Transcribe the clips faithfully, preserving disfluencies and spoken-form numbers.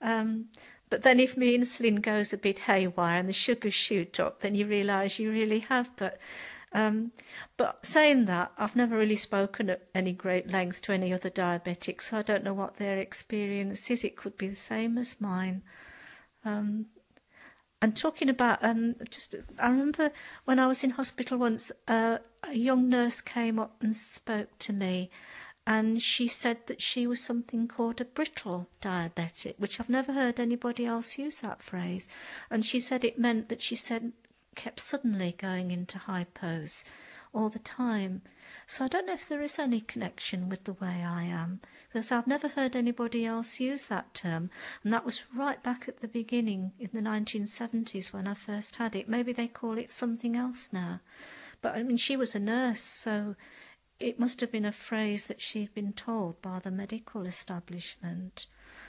Um, but then if my insulin goes a bit haywire and the sugars shoot up, then you realise you really have. But um, but saying that, I've never really spoken at any great length to any other diabetics, so I don't know what their experience is. It could be the same as mine. Um, and talking about, um, just I remember when I was in hospital once, uh, a young nurse came up and spoke to me, and she said that she was something called a brittle diabetic, which I've never heard anybody else use that phrase. And she said it meant that she said kept suddenly going into hypos all the time. So I don't know if there is any connection with the way I am, because I've never heard anybody else use that term. And that was right back at the beginning in the nineteen seventies when I first had it. Maybe they call it something else now. But I mean, she was a nurse, so it must have been a phrase that she'd been told by the medical establishment.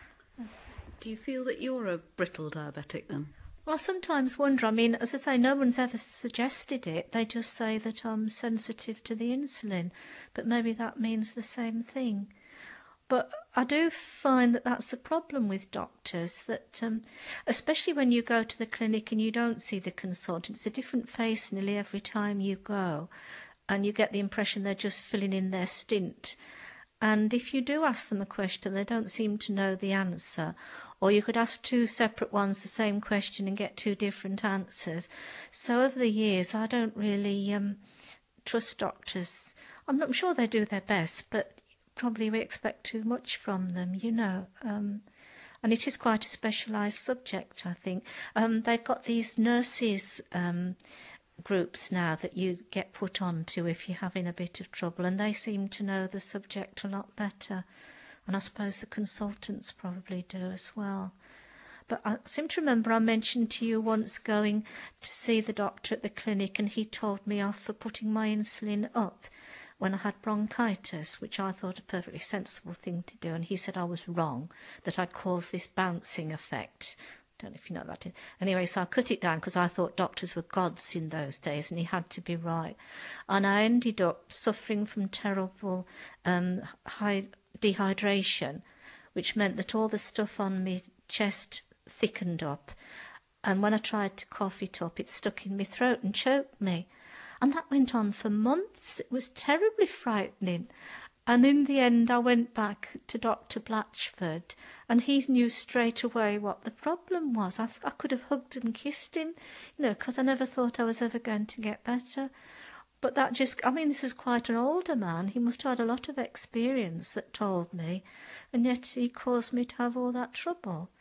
Do you feel that you're a brittle diabetic then? Well, I sometimes wonder. I mean, as I say, no one's ever suggested it. They just say that I'm sensitive to the insulin, but maybe that means the same thing. But I do find that that's a problem with doctors, that um, especially when you go to the clinic and you don't see the consultant, it's a different face nearly every time you go, and you get the impression they're just filling in their stint. And if you do ask them a question, they don't seem to know the answer. Or you could ask two separate ones the same question and get two different answers. So over the years, I don't really um, trust doctors. I'm not I'm sure they do their best, but probably we expect too much from them, you know. Um, and it is quite a specialised subject, I think. Um, they've got these nurses um, groups now that you get put onto if you're having a bit of trouble, and they seem to know the subject a lot better. And I suppose the consultants probably do as well. But I seem to remember I mentioned to you once going to see the doctor at the clinic, and he told me off for putting my insulin up when I had bronchitis, which I thought a perfectly sensible thing to do. And he said I was wrong, that I'd caused this bouncing effect. Don't know if you know what that is. Anyway, so I cut it down because I thought doctors were gods in those days, and he had to be right. And I ended up suffering from terrible um, high dehydration, which meant that all the stuff on my chest thickened up, and when I tried to cough it up, it stuck in my throat and choked me. And that went on for months. It was terribly frightening. And in the end, I went back to Doctor Blatchford, and he knew straight away what the problem was. I, I could have hugged and kissed him, you know, because I never thought I was ever going to get better. But that just, I mean, this was quite an older man. He must have had a lot of experience that told me, and yet he caused me to have all that trouble.